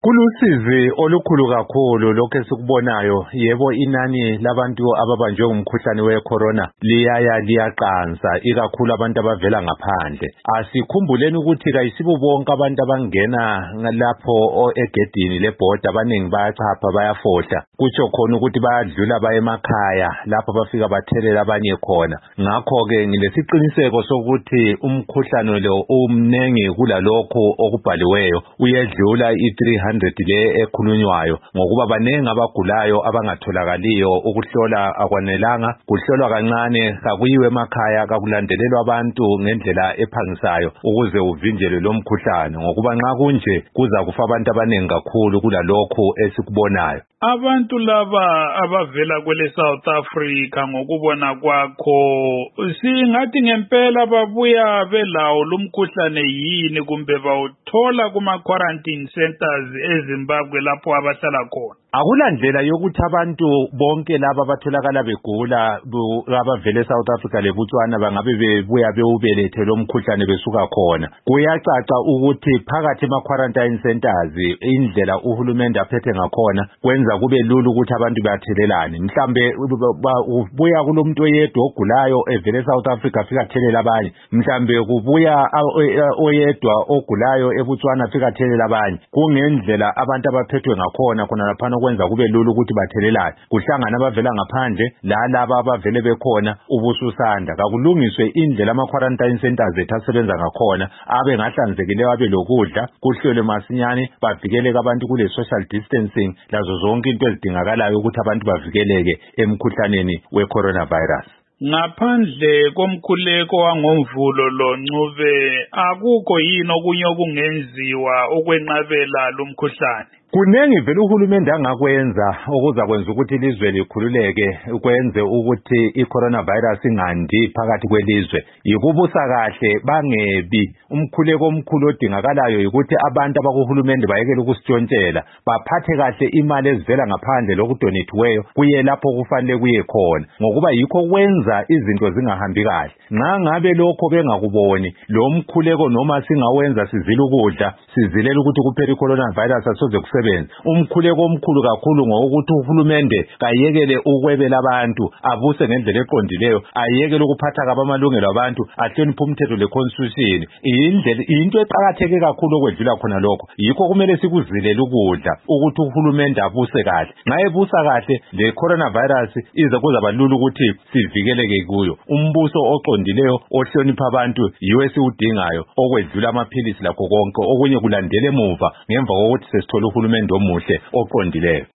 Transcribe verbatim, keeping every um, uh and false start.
Kulusizi olukhulu kakhulu lokho esikubonayo. Yebo, inani labantu ababanjwe umkhuhlane we-corona liyaya liyaqansa, ikakhulu abantu abavela ngaphandle. Asikhumbuleni ukuthi kayisibo bonke abantu abangena lapho egedini lebhoda, abaningi bayachapha bayafohla, kutsho khona ukuthi bayadlula baye emakhaya lapho bafika bathelela abanye khona. Ngakho-ke ngilesiqiniseko sokuthi umkhuhlane lo umnengi kulalokho okubhaliweyo, uyedlula i-three hundred le ekhulunywayo, ngokuba baningi abagulayo abangatholakaliyo. Ukuhlola akwanelanga, kuhlolwa kancane, kakuyiwe emakhaya, kakulandelelwa abantu ngendlela ephangisayo ukuze uvinjelwe lo mkhuhlane, ngokuba nxa kunje kuza kufa abantu abaningi kakhulu kulalokho esikubonayo. Abantu laba abavela kwele South Africa ngokubona kwakho, singathi ngempela babuya belawo lumkhuhlane yini, kumbe bawuthola kuma quarantine centers eZimbabwe lapho abahlala khona? Akulandlela yokuthi abantu bonke laba abatholakala begula abavele South Africa leBotswana bangabe bebuya bewubelethe lo mkhuhlane besuka khona. Kuyacaca ukuthi phakathi ema quarantine centers indlela uhulumende aphethe ngakhona kwenza kube lula ukuthi abantu bathelelane. Mhlambe kubuya kulomuntu oyedwa ogulayo evele South Africa afika athelela abanye, mhlambe kubuya oyedwa ogulayo eBotswana afika athelela abanye. Kungendlela abantu abaphethwe ngakhona khona lapha kwenza kube lula ukuthi bathelelane, kuhlangana abavela ngaphandle lalaba abavele bekhona ubususanda. Kakulungiswe indlela ama quarantine centers ethu asebenza ngakhona, abe ngahlanzekileyo, abe lokudla, kuhlelwe masinyane, bavikeleke abantu kule social distancing, lazo zonke into ezidingakalayo ukuthi abantu bavikeleke emkhuhlaneni we-coronavirus. Ngaphandle komkhuleko wangomvulo lo Ncube, akukho yini okunye okungenziwa ukwenqabela lo mkhuhlane? Kunengi vele uhulumende angakwenza okuza kwenza ukuthi ilizwe likhululeke, kwenze ukuthi i-coronavirus ingandi phakathi kwelizwe. Yikubusa kahle, bangebi. Umkhuleko omkhulu odingakalayo ukuthi abantu abakuhulumende bayekele ukusitshontshela, baphathe kahle imali ezivela ngaphandle lokudonethiweyo kuye lapho kufanele kuye khona, ngokuba yikho kwenza izinto zingahambi kahle. Nxa ngabe lokho bengakuboni lo mkhuleko, noma singawenza sizile ukudla, sizilela ukuthi kuphela i-coronavirus asoze kusebenza. Umkhuleko omkhulu kakhulu ngokuthi uhulumende kayekele ukwebela abantu, abuse ngendlela eqondileyo, ayekele ukuphatha kabi amalungelo abantu, ahloniphe umthetho le-constitution. Indlela into eqakatheke kakhulu okwedlula khona lokho. Yikho kumele sikuzilela ukudla ukuthi uhulumende abuse kahle. Nxa ebusa kahle, le coronavirus ize kuzaba lula ukuthi sivikeleke kuyo. Umbuso oqondileyo ohlonipha abantu yiwe siwudingayo, okwedlula amaphilisi lakho konke okunye kulandele emuva ngemva kokuthi sesithola uhulumende omuhle oqondileyo.